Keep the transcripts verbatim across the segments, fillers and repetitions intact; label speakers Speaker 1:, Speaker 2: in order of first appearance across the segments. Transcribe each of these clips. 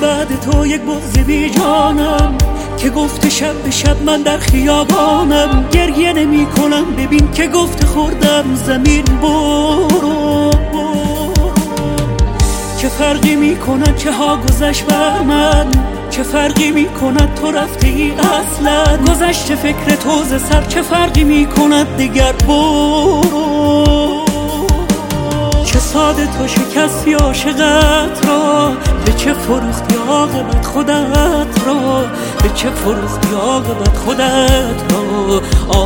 Speaker 1: بعد تو یک بغض بی جانم که گفت شب به شب من در خیابانم. گریه نمی کنم ببین که گفت خوردم زمین برو. چه فرقی می کند چه ها گذشت بر من، چه فرقی می کند تو رفته ای اصلا. گذشت فکر تو ز سر چه فرقی می کند دیگر برو. چه ساده تو شکستی عاشقت را، به چه فروختی عاقبت خودت را، به چه فروختی عاقبت خودت را.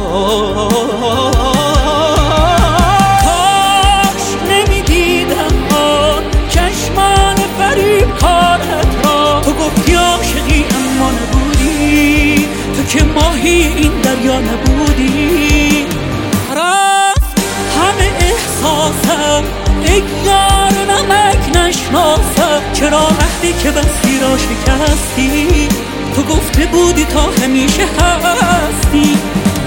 Speaker 1: کاش نمیدیدم آن چشمان فریب کارت را. تو گفتی عاشقی اما نبودی، تو که ماهی این دریا نبودی. رفت همه احساسم ای یار نمک نشناسم. چرا عهدی که بستی را شکستی، تو گفته بودی تا همیشه هستی.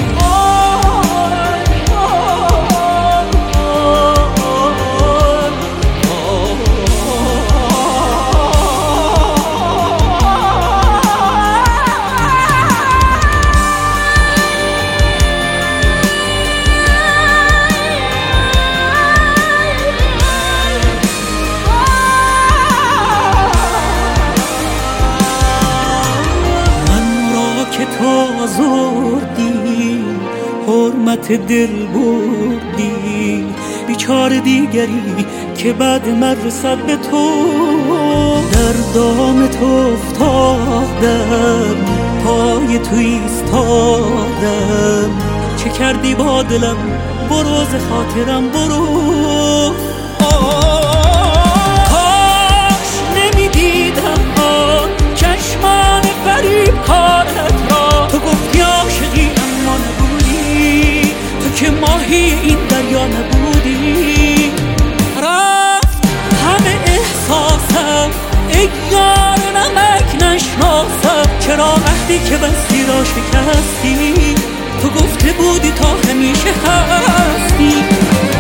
Speaker 1: تو آزردی حرمت دل بردی، بیچاره دیگری که بعد من رسد به تو. در دام تو افتادم پای تو ایستادم. چه کردی با دلم برو ز خاطرم برو. کاش نمیدیدم آن چشمان فریب کارت را. تو گفتی عاشقی اما نبودی، تو که ماهی این دریا نبودی. رفت همه احساسم ای یار نمک نشناسم. چرا عهدی که بستی را شکستی، تو گفته بودی تا همیشه هستی.